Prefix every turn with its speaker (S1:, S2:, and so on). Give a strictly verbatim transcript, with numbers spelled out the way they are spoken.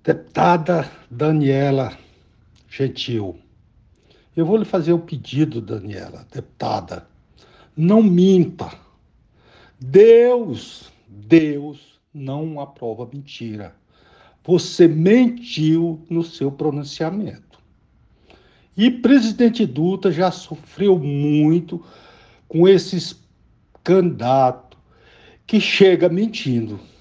S1: Deputada Daniela Gentil, eu vou lhe fazer um pedido, Daniela, deputada. Não minta. Deus, Deus não aprova mentira. Você mentiu no seu pronunciamento. E presidente Dutra já sofreu muito com esses candidatos que chega mentindo.